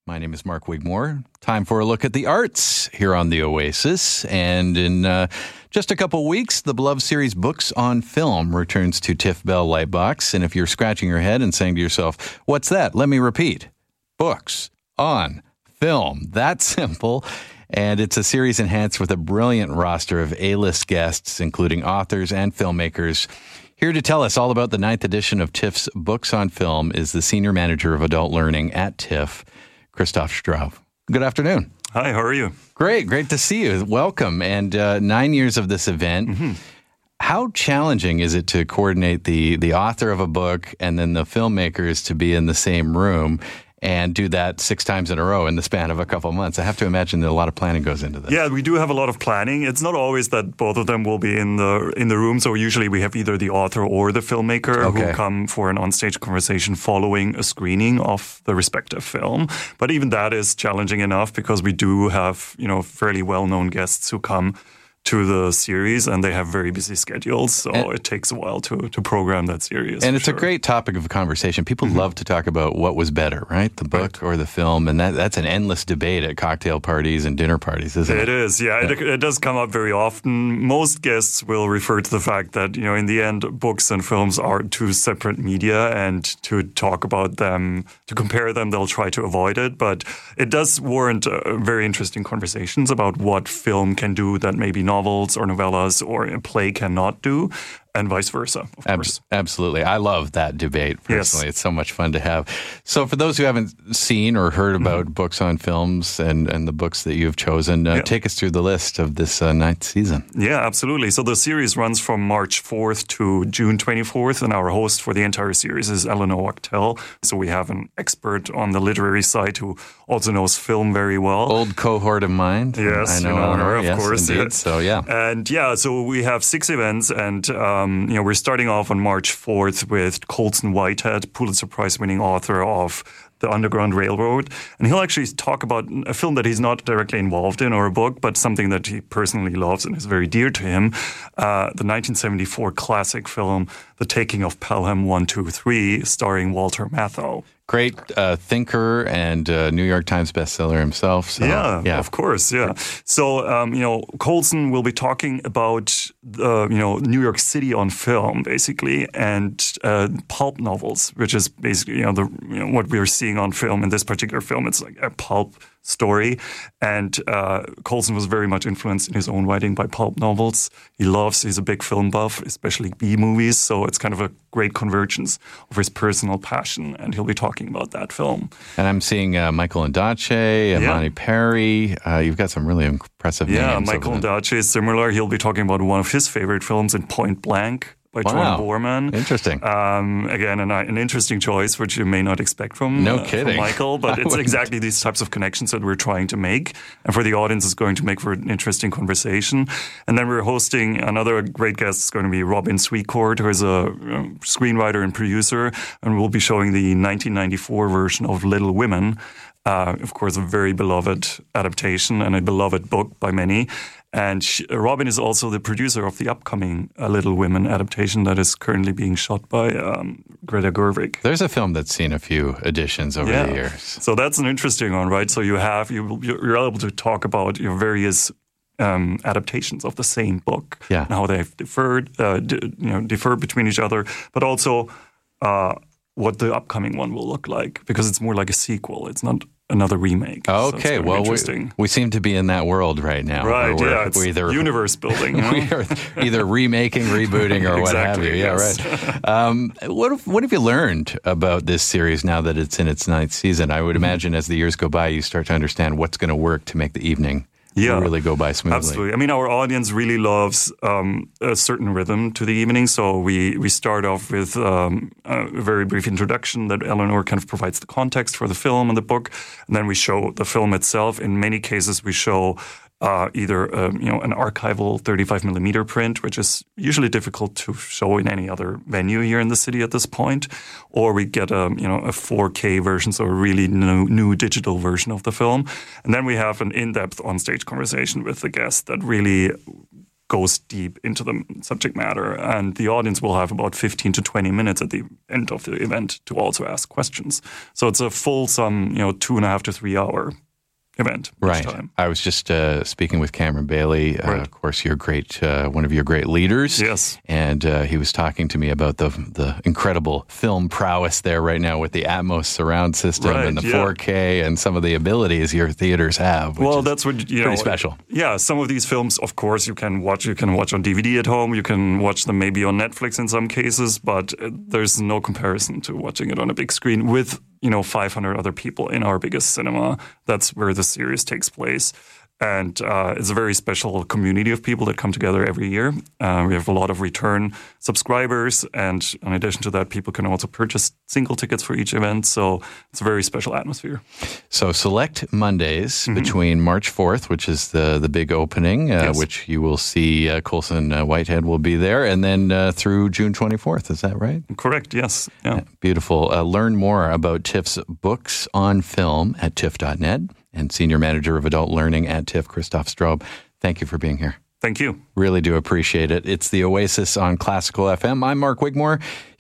My name is Mark Wigmore. Time for a look at the arts here on The Oasis. And in just a couple weeks, the beloved series Books on Film returns to TIFF Bell Lightbox. And if you're scratching your head and saying to yourself, what's that? Let me repeat. Books on Film. That simple. And it's a series enhanced with a brilliant roster of A-list guests, including authors and filmmakers. Here to tell us all about the 9th edition of TIFF's Books on Film is the Senior Manager of Adult Learning at TIFF, Christoph Straub. Good afternoon. Hi, how are you? Great to see you. Welcome. And 9 years of this event. Mm-hmm. How challenging is it to coordinate the author of a book and then the filmmakers to be in the same room and do that 6 times in a row in the span of a couple months? I have to imagine that a lot of planning goes into this. Yeah, we do have a lot of planning. It's not always that both of them will be in the room. So usually we have either the author or the filmmaker who come for an onstage conversation following a screening of the respective film. But even that is challenging enough because we do have, fairly well-known guests who come to the series, and they have very busy schedules, so it takes a while to program that series. And it's a great topic of conversation. People love to talk about what was better, right? The book or the film, and that's an endless debate at cocktail parties and dinner parties, isn't it? It is, yeah. It does come up very often. Most guests will refer to the fact that, in the end, books and films are two separate media, and to talk about them, to compare them, they'll try to avoid it. But it does warrant very interesting conversations about what film can do that maybe novels or novellas or a play cannot do, and vice versa, of course. Absolutely. I love that debate, personally. Yes. It's so much fun to have. So for those who haven't seen or heard about Books on Films and the books that you've chosen, take us through the list of this 9th season. Yeah, absolutely. So the series runs from March 4th to June 24th, and our host for the entire series is Eleanor Wachtel. So we have an expert on the literary side who also knows film very well. Old cohort of mine. Yes, I know Eleanor, of course. Indeed. Yeah. So, yeah. And so we have 6 events, and we're starting off on March 4th with Colson Whitehead, Pulitzer Prize-winning author of The Underground Railroad. And he'll actually talk about a film that he's not directly involved in or a book, but something that he personally loves and is very dear to him, the 1974 classic film, The Taking of Pelham 1, 2, 3, starring Walter Matthau. Great thinker and New York Times bestseller himself. So, yeah, of course, yeah. So, Colson will be talking about, New York City on film, basically, and pulp novels, which is basically, what we're seeing on film in this particular film. It's like a pulp story. And Colson was very much influenced in his own writing by pulp novels. He's a big film buff, especially B-movies. So it's kind of a great convergence of his personal passion. And he'll be talking about that film. And I'm seeing Michael Ondaatje, Imani Perry. You've got some really impressive names. Yeah, Michael Ondaatje is similar. He'll be talking about one of his favorite films in Point Blank by John Borman. Interesting. Again, an interesting choice, which you may not expect from Michael, but it's exactly these types of connections that we're trying to make. And for the audience, it's going to make for an interesting conversation. And then we're hosting another great guest. It's going to be Robin Sweetcourt, who is a screenwriter and producer. And we'll be showing the 1994 version of Little Women. Of course, a very beloved adaptation and a beloved book by many. And Robin is also the producer of the upcoming Little Women adaptation that is currently being shot by Greta Gerwig. There's a film that's seen a few editions over the years. So that's an interesting one, right? So you're able to talk about your various adaptations of the same book and how they've differed between each other, but also what the upcoming one will look like, because it's more like a sequel. It's not another remake. Okay, so well, we seem to be in that world right now. Right, it's universe building. We are either remaking, rebooting, or what have you. Yeah, right. What have you learned about this series now that it's in its 9th season? I would imagine as the years go by, you start to understand what's going to work to make the evening really go by smoothly. Absolutely. I mean, our audience really loves a certain rhythm to the evening. So we start off with a very brief introduction that Eleanor kind of provides the context for the film and the book. And then we show the film itself. In many cases, we show either an archival 35 millimeter print, which is usually difficult to show in any other venue here in the city at this point, or we get a 4K version, so a really new digital version of the film, and then we have an in-depth onstage conversation with the guest that really goes deep into the subject matter. And the audience will have about 15 to 20 minutes at the end of the event to also ask questions. So it's a fulsome, 2.5 to 3 hour event each time. I was just speaking with Cameron Bailey. Of course, you're one of your great leaders. Yes. And he was talking to me about the incredible film prowess there right now with the Atmos surround system and the 4K and some of the abilities your theaters have. Which that's what pretty special. Yeah, some of these films, of course, you can watch on DVD at home. You can watch them maybe on Netflix in some cases, but there's no comparison to watching it on a big screen with 500 other people in our biggest cinema. That's where the series takes place. And it's a very special community of people that come together every year. We have a lot of return subscribers. And in addition to that, people can also purchase single tickets for each event. So it's a very special atmosphere. So select Mondays between March 4th, which is the big opening, which you will see Colson Whitehead will be there, and then through June 24th. Is that right? Correct, yes. Yeah. Beautiful. Learn more about TIFF's books on film at tiff.net. And Senior Manager of Adult Learning at TIFF, Christoph Strobe. Thank you for being here. Thank you. Really do appreciate it. It's the Oasis on Classical FM. I'm Mark Wigmore.